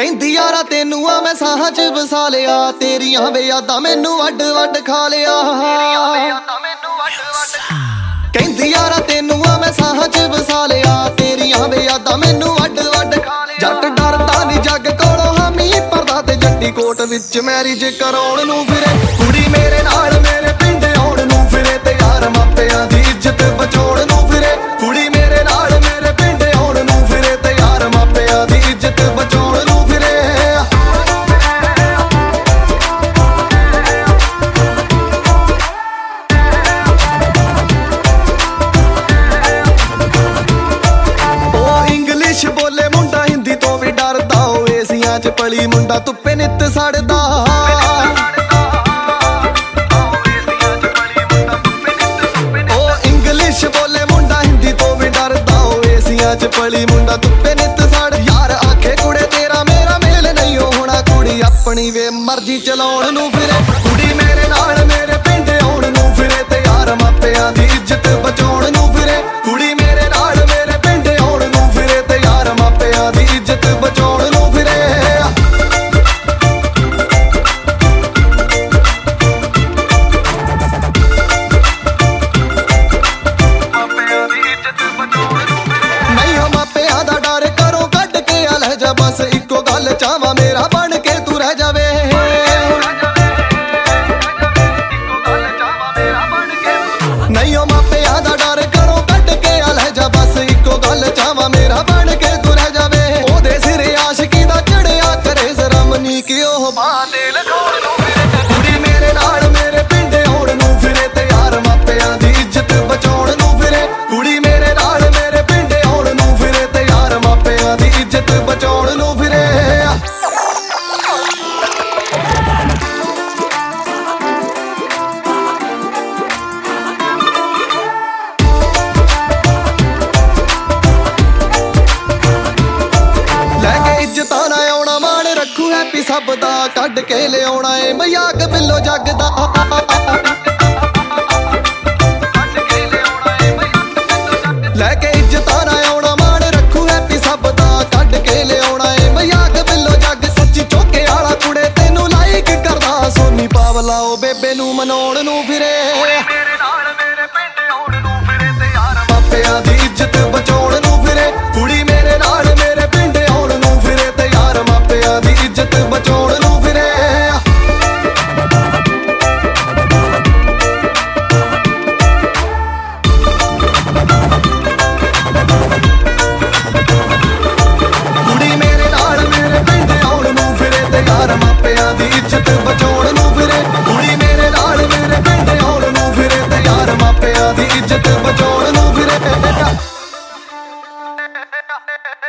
ਕਹਿੰਦੀ ਯਾਰਾ ਤੈਨੂੰ ਆ ਮੈਂ ਸਾਹਾਂ 'ਚ ਵਸਾ ਲਿਆ, ਤੇਰੀਆਂ ਵੇ ਯਾਦਾਂ ਮੈਨੂੰ ਵੱਡ ਵੱਡ ਖਾ ਲਿਆ। ਕਹਿੰਦੀ ਯਾਰਾ ਤੈਨੂੰ ਆ ਮੈਂ ਸਾਹਾਂ 'ਚ ਵਸਾ ਲਿਆ, ਤੇਰੀਆਂ ਵੇ ਯਾਦਾਂ ਮੈਨੂੰ ਵੱਡ ਵੱਡ ਖਾ ਲਿਆ। ਜੱਟ ਡਰਦਾ ਨੀ ਜੱਗ ਕੋਲੋਂ ਹਾਮੀ ਭਰਦਾ ਤੇ ਜੱਟੀ ਕੋਟ ਵਿੱਚ ਮੈਰਿਜ ਕਰਾਉਣ ਨੂੰ ਫਿਰੇ। ਕੁੜੀ ਮੇਰੇ ਨਾਲ ਮੇਰੇ ਪਿੰਡ ਆਉਣ ਨੂੰ ਫਿਰੇ ਤੇ ਯਾਰ ਮਾਪਿਆਂ ਦੀ ਇੱਜ਼ਤ ਬਚਾਉਣ ਨੂੰ ਫਿਰੇ। ਕੁੜੀ ਮੇਰੇ ਨਾਲ ਮੇਰੇ ਪਿੰਡ ਆਉਣ ਨੂੰ ਫਿਰੇ ਤੇ ਯਾਰ ਮਾਪਿਆਂ ਦੀ ਇੱਜ਼ਤ ਬਚਾਉਣ ਨੂੰ ਫਿਰੇ। ਉਹ ਇੰਗਲਿਸ਼ ਬੋਲੇ ਮੁੰਡਾ ਹਿੰਦੀ ਤੋਂ ਵੀ ਡਰਦਾ, ਉਹ ਏਸੀਆਂ 'ਚ ਪਲੀ ਮੁੰਡਾ ਧੁੱਪੇ ਨਿੱਤ ਸੜਦਾ। ਚ ਪਲੀ ਮੁੰਡਾ ਧੁੱਪੇ ਨਿੱਤ ਸੜ, ਯਾਰ ਆਖੇ ਕੁੜੇ ਤੇਰਾ ਮੇਰਾ ਮੇਲ ਨਹੀਂ ਹੋਣਾ। ਕੁੜੀ ਆਪਣੀ ਵੇ ਮਰਜ਼ੀ ਚਲਾਉਣ ਨੂੰ ਫਿਰੇ। ਕੁੜੀ ਮੇਰੇ ਨਾਲ ਮੇਰੇ ਪਿੰਡ ਆਉਣ ਨੂੰ ਫਿਰੇ ਤੇ ਯਾਰ ਮਾਪਿਆਂ ਦੀ ਇੱਜ਼ਤ ਬਚਾਉਣ ਨੂੰ ਫਿਰੇ। ਕੁੜੀ ਮੇਰੇ ਨਾਲ ਮੇਰੇ ਪਿੰਡ ਆਉਣ ਨੂੰ ਫਿਰੇ ਤੇ ਯਾਰ ਮਾਪਿਆਂ ਦੀ ਇੱਜ਼ਤ ਬਚਾਉਣ ਨੂੰ ਫਿਰੇ। ਬਸ ਇੱਕੋ ਗੱਲ ਚਾਹਾਂ ਮੇਰਾ ਬਣ ਕੇ ਤੂੰ ਰਹਿ ਜਾਵੇ। ਨਹੀਂ ਉਹ ਮਾਪਿਆਂ ਦਾ ਡਰ ਕਰੋ ਕੱਢ ਕੇ ਆ ਲੈ ਜਾ, ਬਸ ਇੱਕੋ ਗੱਲ ਚਾਹਾਂ ਮੇਰਾ ਬਣ ਕੇ ਤੂੰ ਰਹਿ ਜਾਵੇ। ਉਹਦੇ ਸਿਰ ਆਸ਼ਕੀ ਦਾ ਚੜਿਆ ਕਰੇ ਜ਼ਰਾ ਮਨੀ ਕਿ ਉਹ ਬਾਹ ਤੇ ਲਗਾਉਣ ਨੂੰ ਫਿਰੇ। ਕੁੜੀ ਮੇਰੇ ਨਾਲ ਮੇਰੇ ਪਿੰਡ ਆਉਣ ਨੂੰ ਫਿਰੇ ਤੇ ਯਾਰ ਮਾਪਿਆਂ ਦੀ ਇੱਜ਼ਤ ਬਚਾਉਣ ਨੂੰ ਫਿਰੇ। ਕੁੜੀ ਮੇਰੇ ਨਾਲ ਮੇਰੇ ਪਿੰਡ ਆਉਣ ਨੂੰ ਫਿਰੇ ਤੇ ਯਾਰ ਮਾਪਿਆਂ ਦੀ ਇੱਜ਼ਤ ਬਚਾਉਣ ਨੂੰ ਫਿਰੇ। ਲੈ ਕੇ ਇੱਜ਼ਤਾਂ ਨਾ ਆਉਣਾ ਮਾਣ ਰੱਖੂ ਹੈਪੀ ਸਭ ਦਾ, ਕੱਢ ਕੇ ਲਿਆਉਣਾ ਏ ਮਜ਼ਾਕ ਬਿੱਲੋ ਜੱਗ ਦਾ। ਲੈ ਕੇ ਇੱਜ਼ਤਾਂ ਨਾ ਆਉਣਾ ਮਾਣ ਰੱਖੂ ਹੈਪੀ ਸਭ ਦਾ, ਕੱਢ ਕੇ ਲਿਆਉਣਾ ਏ ਮਜ਼ਾਕ ਬਿੱਲੋ ਜੱਗ। ਸੱਚੀ ਚੋਕੇ ਵਾਲਾ ਕੁੜੇ ਤੈਨੂੰ ਲਾਈਕ ਕਰਦਾ, ਸੋਨੀ ਪਾਵਲਾ ਉਹ ਬੇਬੇ ਨੂੰ ਮਨਾਉਣ ਨੂੰ ਫਿਰੇ। ਮਾਪਿਆਂ ਦੀ ਇੱਜ਼ਤ ਬਚਾਉਣ ਨੂੰ ਫਿਰੇ। ਕੁੜੀ ਮੇਰੇ ਨਾਲ ਮੇਰੇ ਪਿੰਡ ਆਉਣ ਨੂੰ ਫਿਰੇ ਤੇ ਯਾਰ ਮਾਪਿਆਂ ਦੀ ਇੱਜ਼ਤ ਬਚਾਉਣ ਨੂੰ ਫਿਰੇ। ਕੁੜੀ ਮੇਰੇ ਨਾਲ ਮੇਰੇ ਪਿੰਡ ਆਉਣ ਨੂੰ ਫਿਰੇ ਤੇ ਯਾਰ ਮਾਪਿਆਂ ਦੀ ਇੱਜ਼ਤ ਬਚਾਉਣ ਨੂੰ ਫਿਰੇ। ਕੁੜੀ ਮੇਰੇ ਨਾਲ ਮੇਰੇ ਪਿੰਡ ਆਉਣ ਨੂੰ ਫਿਰੇ ਤੇ ਯਾਰ ਮਾਪਿਆਂ ਦੀ ਇੱਜ਼ਤ ਬਚਾਉਣ ਨੂੰ ਫਿਰੇ।